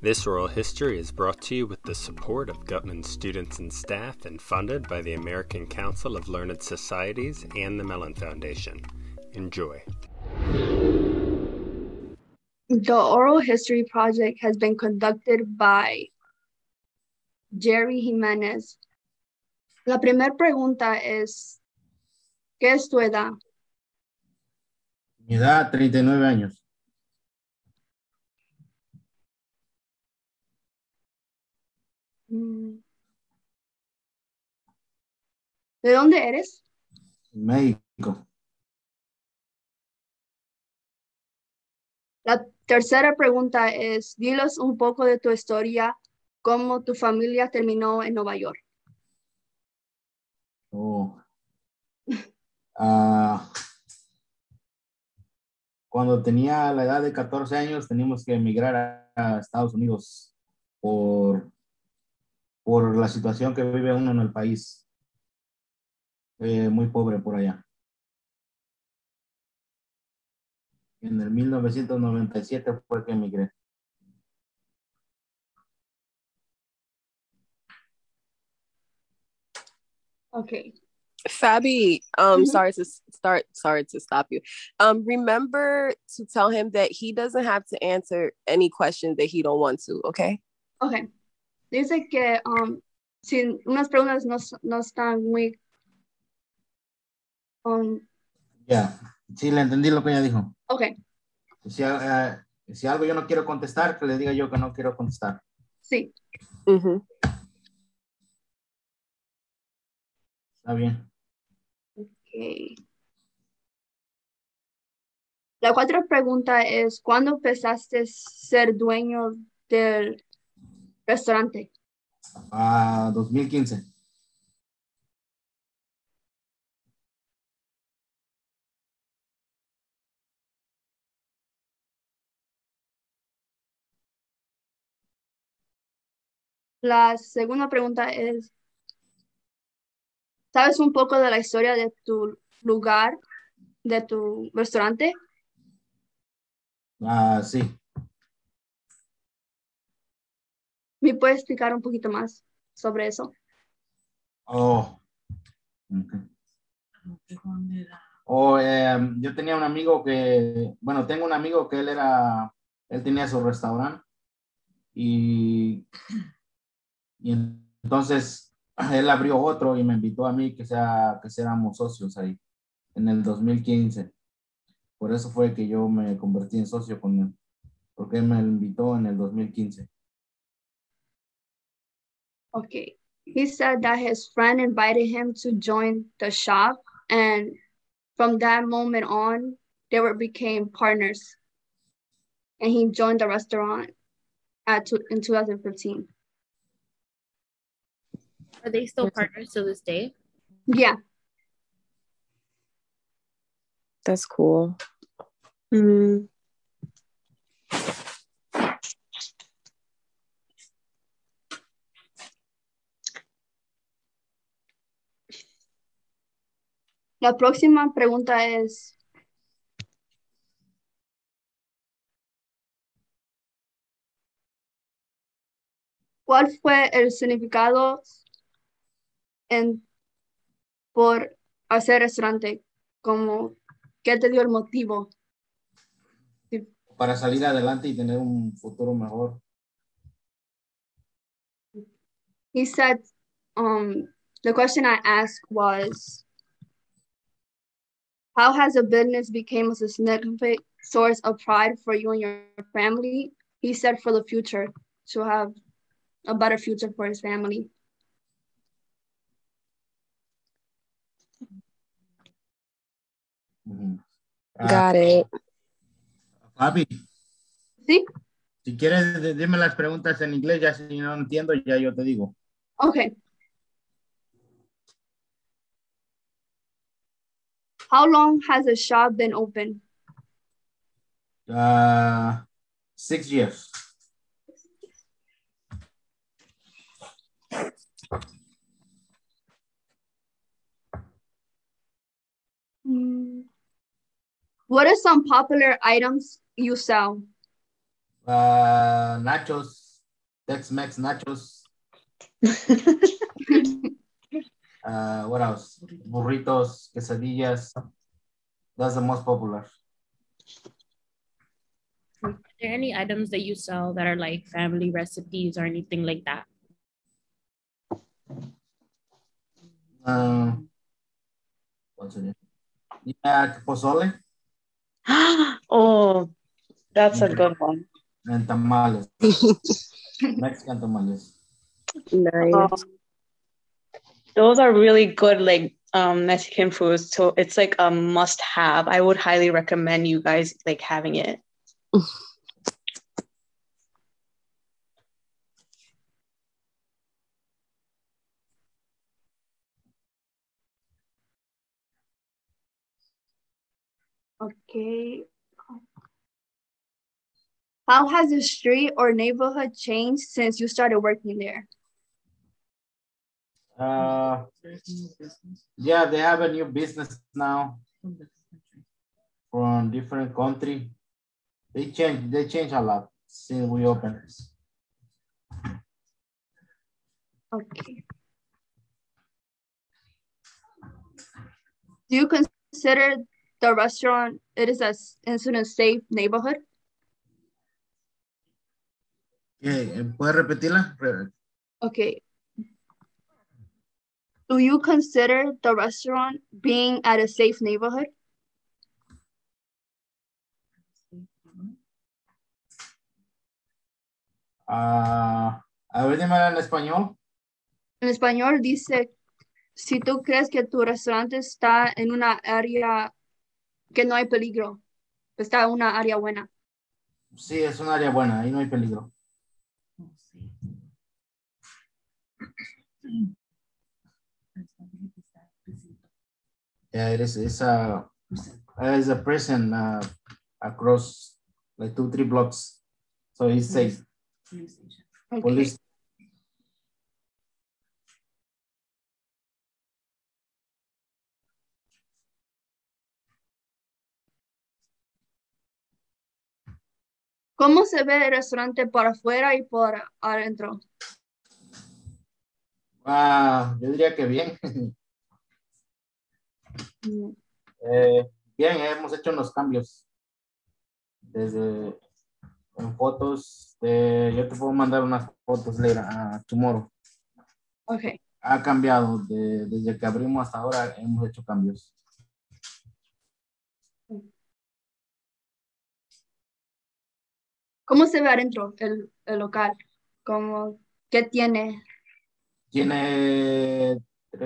This oral history is brought to you with the support of Gutman students and staff and funded by the American Council of Learned Societies and the Mellon Foundation. Enjoy. The oral history project has been conducted by Jerry Jimenez. La primera pregunta es, ¿qué es tu edad? Mi edad, 39 años. ¿De dónde eres? México. La tercera pregunta es, dinos un poco de tu historia, cómo tu familia terminó en Nueva York. Cuando tenía la edad de 14 años, teníamos que emigrar a Estados Unidos por la situación que vive uno en el país. Muy pobre por allá. En el 1997 fue que emigré. Okay. Fabi, sorry to stop you. Remember to tell him that he doesn't have to answer any questions that he don't want to, okay? Okay. Dice que si unas preguntas no están muy... Ya, sí, le entendí lo que ella dijo. Okay. Si algo yo no quiero contestar, que le diga yo que no quiero contestar. Sí. Está bien. Okay. La cuarta pregunta es, ¿cuándo empezaste a ser dueño del restaurante? 2015. La segunda pregunta es, ¿sabes un poco de la historia de tu lugar, de tu restaurante? Sí. ¿Me puedes explicar un poquito más sobre eso? Yo tenía un amigo tengo un amigo que él tenía su restaurante y entonces él abrió otro y me invitó a mí que seamos socios ahí en el 2015. Por eso fue que yo me convertí en socio con él, porque él me invitó en el 2015. Okay. He said that his friend invited him to join the shop, and from that moment on, became partners. And he joined the restaurant in 2015. Are they still partners to this day? Yeah. That's cool. La próxima pregunta es, ¿cuál fue el significado por hacer restaurante? ¿Qué te dio el motivo? Para salir adelante y tener un futuro mejor. He said, the question I asked was, how has a business become a significant source of pride for you and your family? He said for the future, to have a better future for his family. Got it. Fabi. ¿Sí? Si quieres, dime las preguntas en inglés, ya si no entiendo, ya yo te digo. Okay. How long has the shop been open? 6 years. What are some popular items you sell? Nachos, Tex-Mex nachos. What else? Burritos, quesadillas. That's the most popular. Are there any items that you sell that are like family recipes or anything like that? What's it? Yeah, pozole. Oh, that's a good one. And tamales. Mexican tamales. Nice. Those are really good, like Mexican foods. So it's like a must-have. I would highly recommend you guys like having it. Okay. How has the street or neighborhood changed since you started working there? Yeah, they have a new business now from different country. They change a lot since we opened. Okay. Do you consider the restaurant it is a incident safe neighborhood? ¿Puedes repetirla? Okay. Do you consider the restaurant being at a safe neighborhood? A ver, dímela en español. En español dice, si tú crees que tu restaurante está en una área que no hay peligro, está en una área buena. Sí, es un área buena, ahí no hay peligro. Yeah, it's a prison across like 2-3 blocks, so it's safe. Okay. Police. ¿Cómo se ve el restaurante por afuera y por adentro? Yo diría que bien. Bien, hemos hecho unos cambios. Desde en fotos, yo te puedo mandar unas fotos later, tomorrow. Okay. Ha cambiado, desde que abrimos hasta ahora hemos hecho cambios. ¿Cómo se ve adentro el local? ¿Qué tiene? Tiene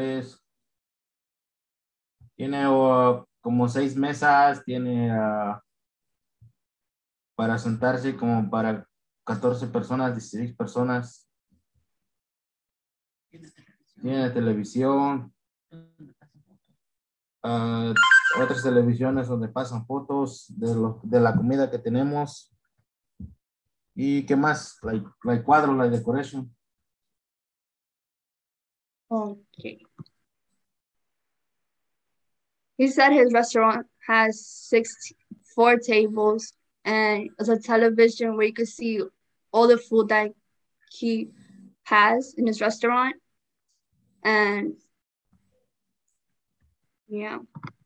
como 6 mesas, tiene para sentarse como para 14 personas, 16 personas. Tiene televisión, otras televisiones donde pasan fotos de la comida que tenemos. ¿Y qué más? Like cuadros, like decoration. Okay. He said his restaurant has 4 tables and there's a television where you can see all the food that he has in his restaurant. And yeah.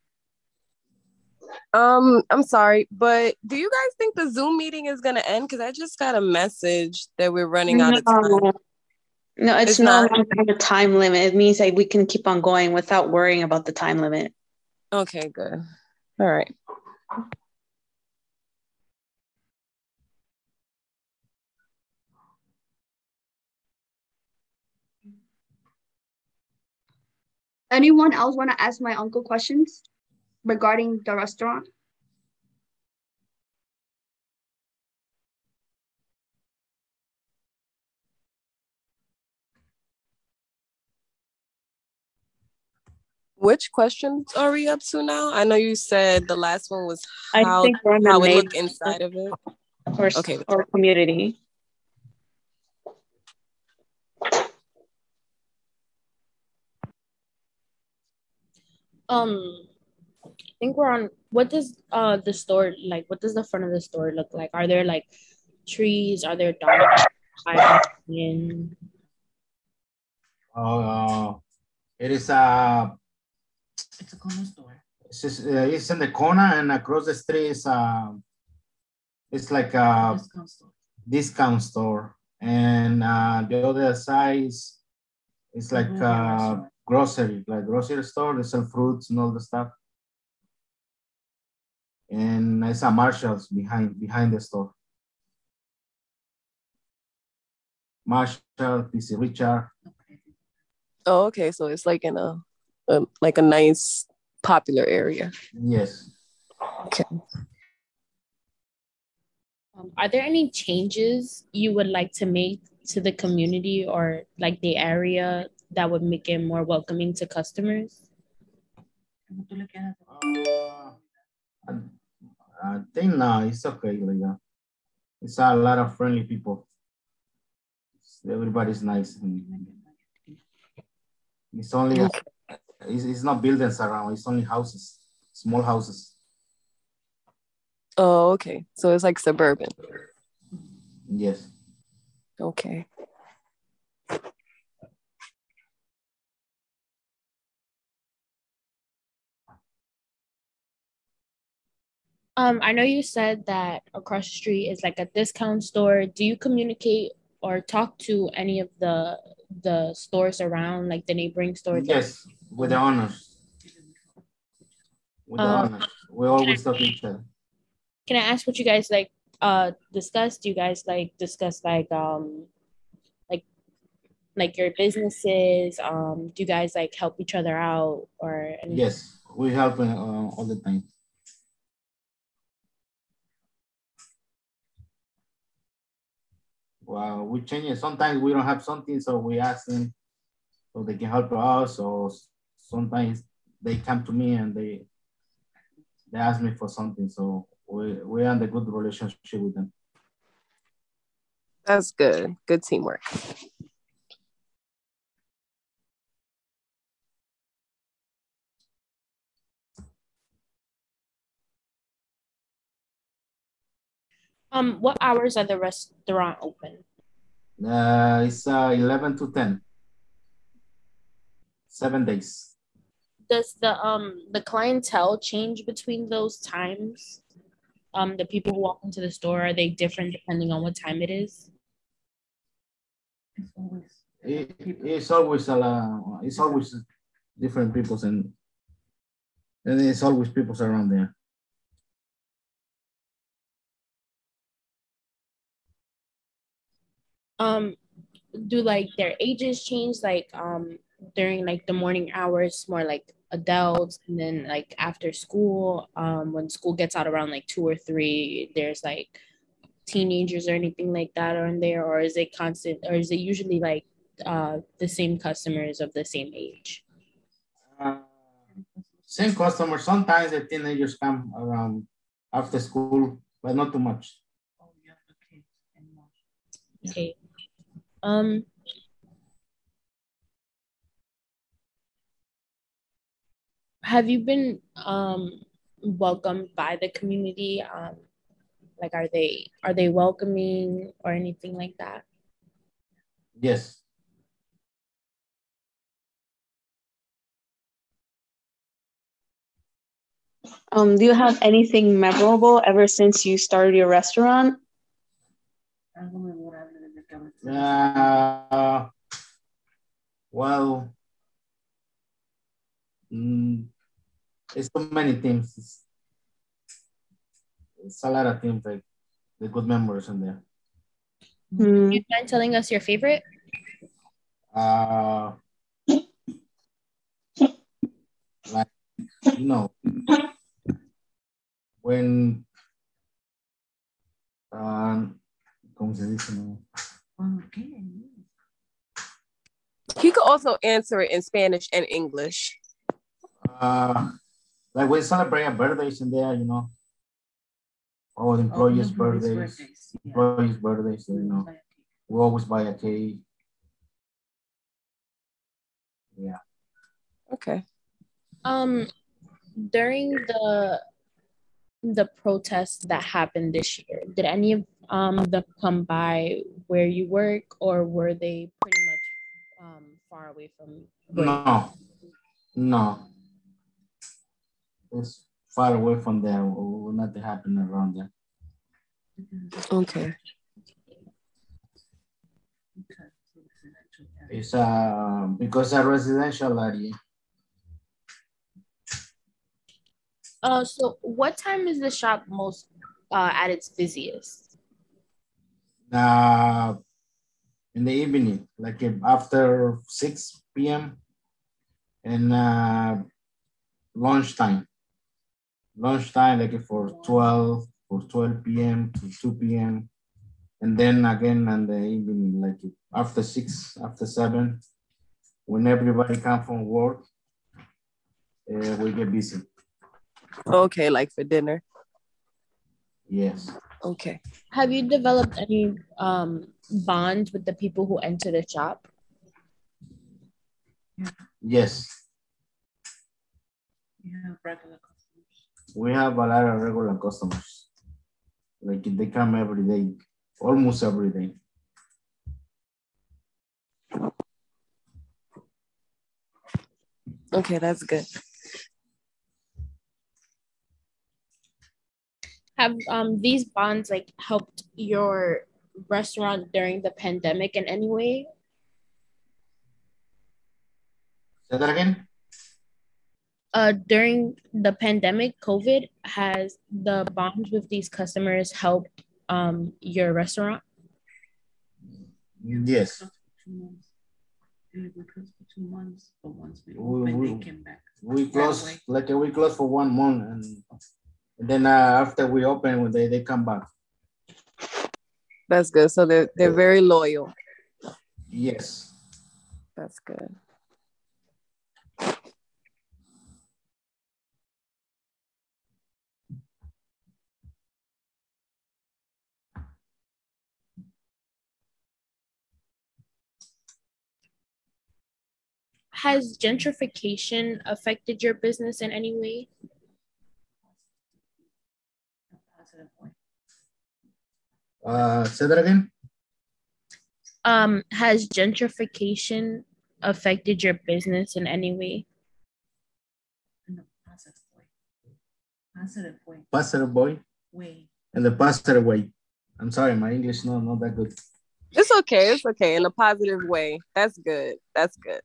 I'm sorry, but do you guys think the Zoom meeting is gonna end? Because I just got a message that we're running out of time. No, it's not a time limit. It means that we can keep on going without worrying about the time limit. Okay, good. All right. Anyone else want to ask my uncle questions regarding the restaurant? Which questions are we up to now? I know you said the last one was how it look inside of it. Or community. I think we're on, what does the store, like, what does the front of the store look like? Are there like trees? Are there dogs? in? It is a. It's a corner store. It's in the corner, and across the street is it's like a discount store, and the other side is like a grocery store. They sell fruits and all the stuff, and it's a Marshalls behind the store. Marshall, PC Richard. Oh, okay. So it's like in a nice popular area. Yes. Okay. Are there any changes you would like to make to the community or like the area that would make it more welcoming to customers? I think no, it's okay. Like, it's a lot of friendly people. Everybody's nice. It's only it's not buildings around. It's only houses, small houses. Oh, okay. So it's like suburban. Yes. Okay. I know you said that across the street is like a discount store. Do you communicate or talk to any of the stores around, like the neighboring stores? Yes, with the owners. With the owners. We always talk to each other. Can I ask what you guys like discuss? Do you guys like discuss like your businesses? Do you guys like help each other out or anything? Yes, we help all the time. Well, we change it. Sometimes we don't have something, so we ask them so they can help us. Or sometimes they come to me and they ask me for something. So we are in a good relationship with them. That's good. Good teamwork. What hours are the restaurant open? It's 11 to 10. 7 days. Does the clientele change between those times? The people who walk into the store, are they different depending on what time it is? It's always different people and it's always people around there. Do like their ages change, like during like the morning hours, more like adults, and then like after school, when school gets out around like 2 or 3, there's like teenagers or anything like that on there, or is it constant, or is it usually like the same customers of the same age? Same customers. Sometimes the teenagers come around after school, but not too much. Okay. Have you been welcomed by the community? Like, are they welcoming or anything like that? Yes. Do you have anything memorable ever since you started your restaurant? Well, it's so many things. It's a lot of things, like the good memories in there. Do you mind telling us your favorite? Like, you know, when ¿cómo se dice? He could also answer it in Spanish and English. Like we celebrate birthdays in there, you know. All employees' birthdays, you know. We always buy a cake. Yeah. Okay. During the protests that happened this year, did any of them come by where you work, or were they pretty much far away from where? No. It's far away from there. Will nothing happen around there. Okay. It's because a residential area. So what time is the shop most at its busiest? In the evening, like after 6 p.m. and lunchtime. Lunchtime, like for 12 p.m. to 2 p.m. And then again in the evening, like after 6, after 7, when everybody comes from work, we get busy. Okay, like for dinner. Yes. Okay. Have you developed any bonds with the people who enter the shop? Yes. We have a lot of regular customers. Like they come every day, almost every day. Okay, that's good. Have these bonds like helped your restaurant during the pandemic in any way? Say that again? During the pandemic, COVID, has the bonds with these customers helped your restaurant? Yes. We closed for 2 months, but once we opened, they came back. We closed for 1 month, and then after we open, they come back. That's good. So they're very loyal. Yes. That's good. Has gentrification affected your business in any way? Say that again? Has gentrification affected your business in any way? In the positive way. Positive way. Positive boy? Way. In the positive way. I'm sorry, my English not that good. It's okay. It's okay. In a positive way. That's good. That's good.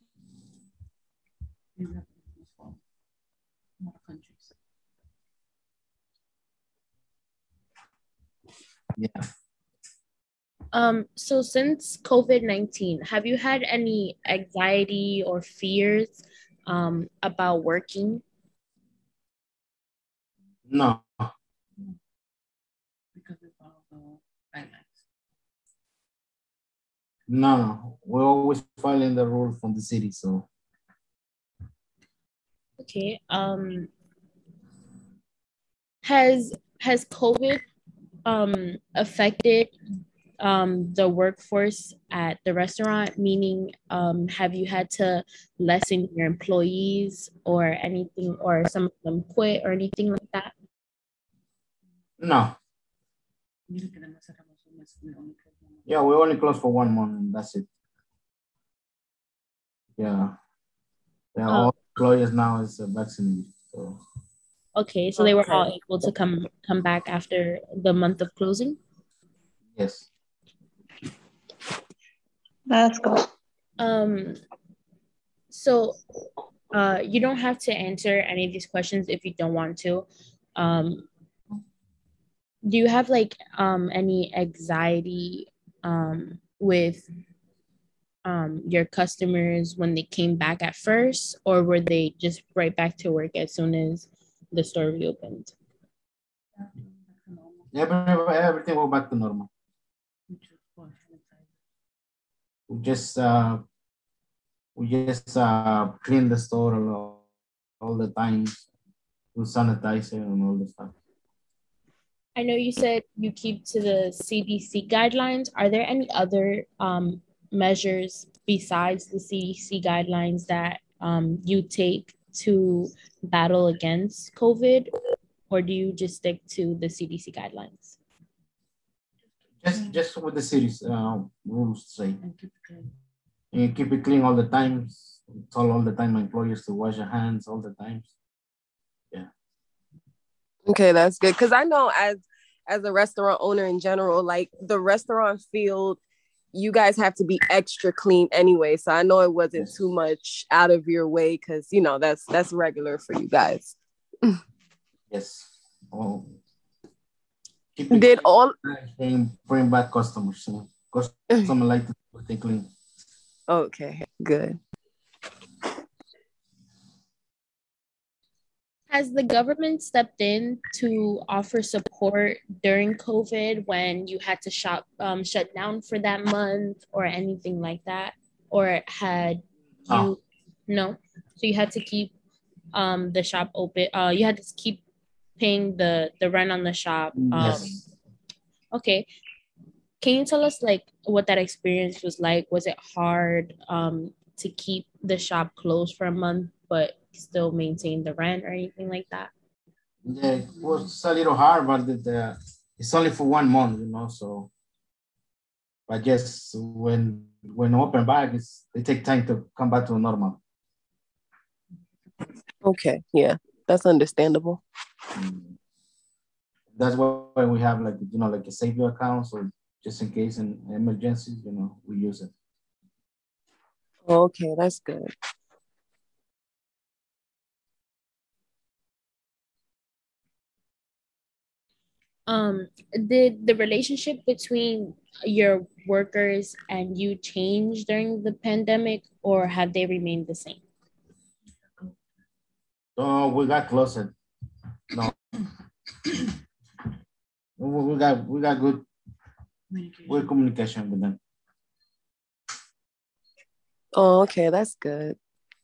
We have more countries. Yeah. So since COVID-19, have you had any anxiety or fears about working? No. Because we follow the guidelines. No. We're always following the rules from the city, so. Okay. Has COVID affected the workforce at the restaurant? Meaning, have you had to lessen your employees or anything, or some of them quit or anything like that? No. Yeah, we only closed for 1 month, and that's it. Yeah. All employees now is vaccinated. So. Okay, so they were all able to come back after the month of closing? Yes. That's good. So you don't have to answer any of these questions if you don't want to. Do you have like any anxiety with your customers when they came back at first, or were they just right back to work as soon as the store reopened? Everything went back to normal. We just clean the store all the time, do sanitizer and all the stuff. I know you said you keep to the CDC guidelines. Are there any other measures besides the CDC guidelines that you take to battle against COVID, or do you just stick to the CDC guidelines? Just with the city's rules say. And keep it clean. And keep it clean all the time. Tell all the time employers to wash their hands all the time. Yeah. Okay, that's good. Because I know as a restaurant owner in general, like the restaurant field, you guys have to be extra clean anyway. So I know it wasn't too much out of your way because you know that's regular for you guys. Yes. Oh. Did all bring back customers? So customers like to stay clean. Okay, good. Has the government stepped in to offer support during COVID when you had to shut down for that month or anything like that? Or had you no? So you had to keep the shop open. You had to keep paying the rent on the shop. Yes. Okay. Can you tell us like what that experience was like? Was it hard to keep the shop closed for a month but still maintain the rent or anything like that? Yeah, it was a little hard, but it's only for 1 month, you know. So, I guess when open back, it take time to come back to normal. Okay, yeah, that's understandable. That's why we have like like a savings account, so just in case in emergencies, we use it. Okay, that's good. Did the relationship between your workers and you change during the pandemic, or have they remained the same? So we got closer. No, we got good communication with them. Oh, okay, that's good.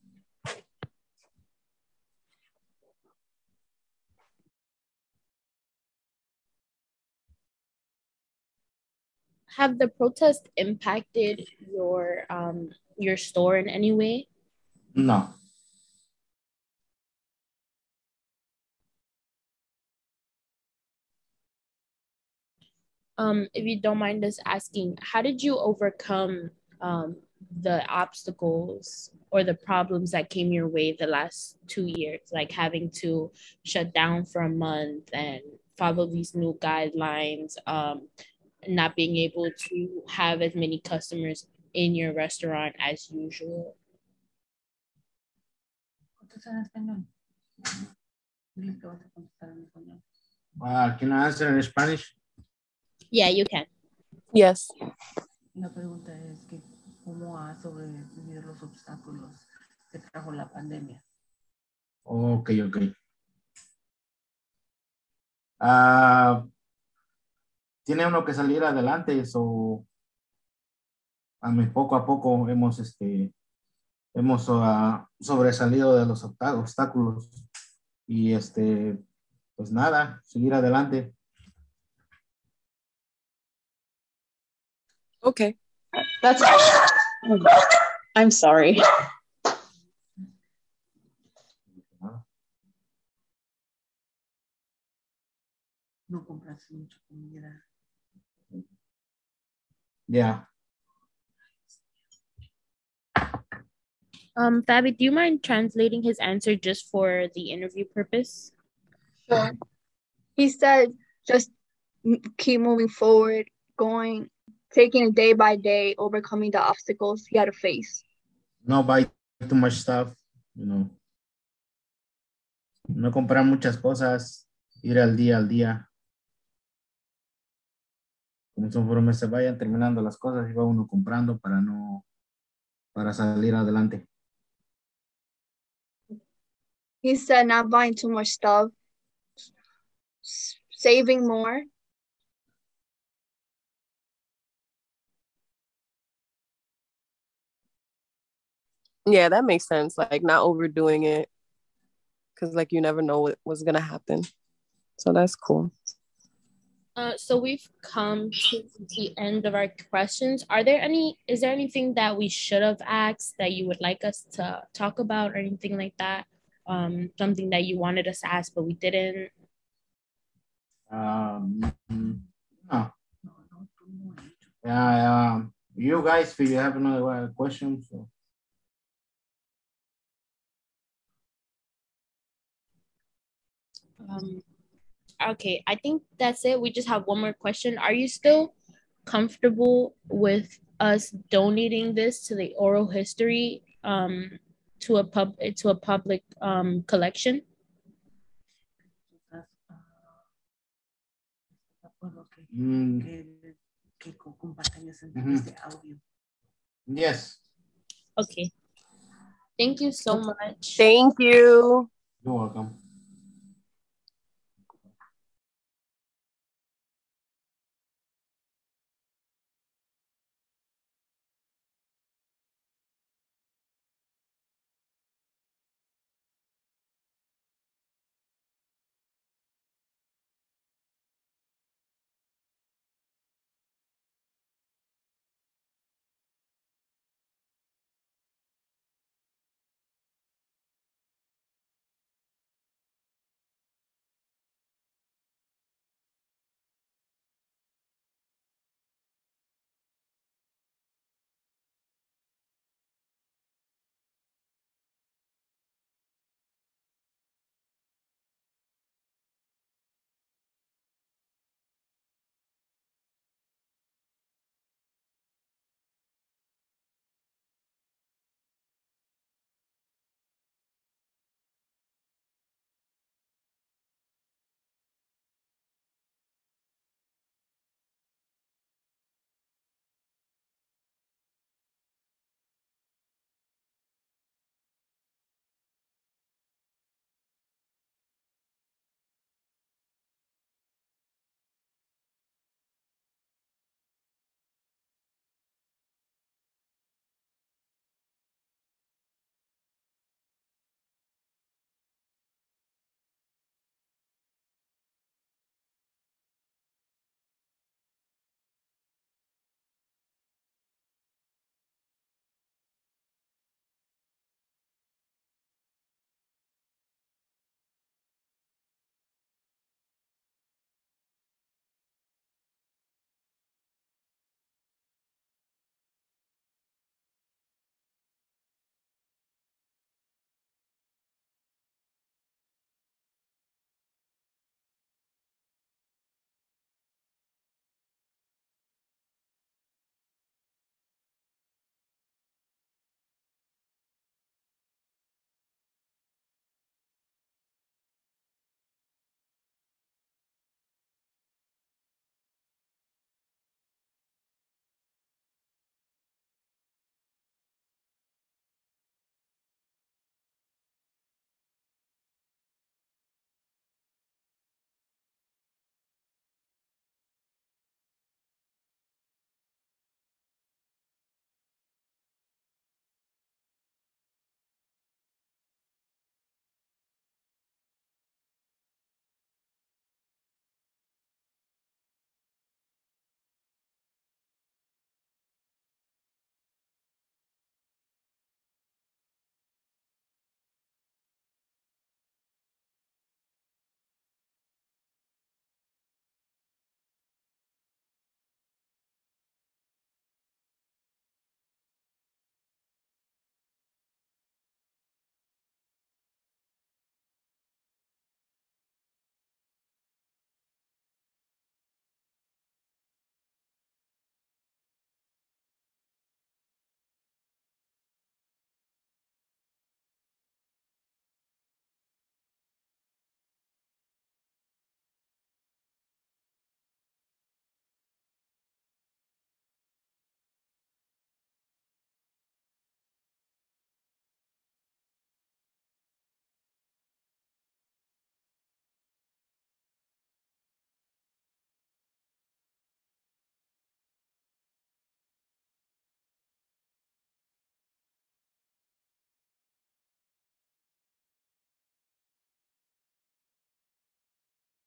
Have the protests impacted your store in any way? No. If you don't mind us asking, how did you overcome the obstacles or the problems that came your way the last 2 years, like having to shut down for a month and follow these new guidelines, not being able to have as many customers in your restaurant as usual? Can I answer in Spanish? Yeah, you can. Yes. La pregunta es que cómo ha sobrevivido los obstáculos que trajo la pandemia. Okay. Tiene uno que salir adelante, eso poco a poco hemos sobresalido de los obstáculos y pues nada, seguir adelante. Okay. That's I'm sorry. No compras mucha comida. Yeah. Fabi, do you mind translating his answer just for the interview purpose? Sure. He said just keep moving forward, taking it day by day, overcoming the obstacles he had to face. No buy too much stuff, No comprar muchas cosas, ir al día. Conforme se vayan terminando las cosas, y va uno comprando para salir adelante. He said not buying too much stuff, saving more. Yeah, that makes sense. Like not overdoing it because like you never know what's gonna happen. So that's cool. So we've come to the end of our questions. Is there anything that we should have asked that you would like us to talk about or anything like that? Something that you wanted us to ask, but we didn't? No. You guys, if you have another question. So. Okay, I think that's it. We just have one more question. Are you still comfortable with us donating this to the oral history to a public collection? Yes. Okay. Thank you so much. Thank you. You're welcome.